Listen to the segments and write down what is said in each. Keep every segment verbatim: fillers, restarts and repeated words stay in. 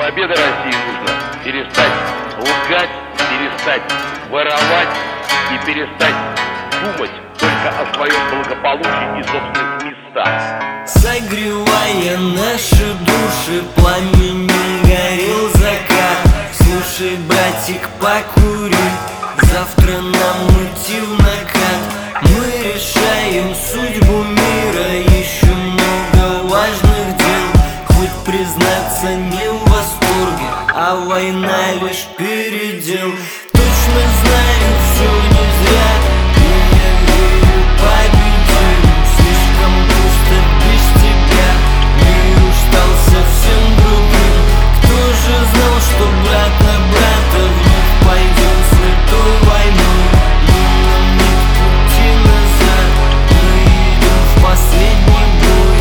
победы России нужно перестать лгать, перестать воровать и перестать думать только о своем благополучии и собственных местах. Согревая наши души, пламенем горел закат. Слушай, братик, покури, завтра нам идти в накат. Мы решаем судьбу мира, еще много важных дел. Хоть признаться не в восторге, а война лишь передел. Точно знаю, все не зря, и я верю, победим. Слишком пусто без тебя, мир уж стал совсем другим. Кто же знал, что брат на брата вновь пойдем святой войной? Но нам нет пути назад, мы идем в последний бой.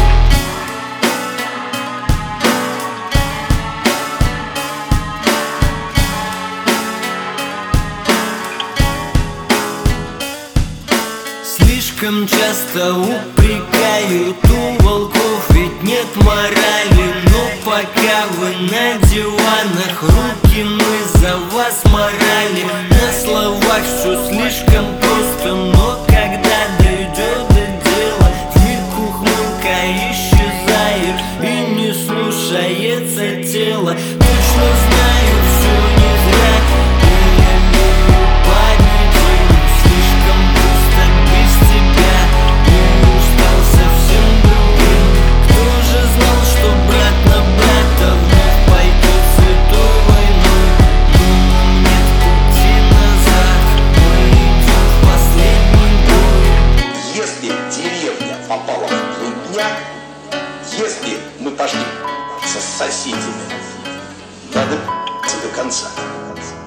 Слишком часто упрекают, у волков ведь нет морали. Но пока вы на диванах, руки мы за вас морали. На словах все слишком просто, но когда дойдет до дела, вмиг ухмылка исчезает и не слушается тело. Точно знаю, все не зря, и я верю, победим. Слишком пусто без тебя, мир уж стал совсем другим. Кто же знал, что брат на брата вновь пойдет святой войной? Но нам нет пути назад, мы идем в последний бой. Если деревня попала в блудняк, если мы пошли со соседями, надо до конца.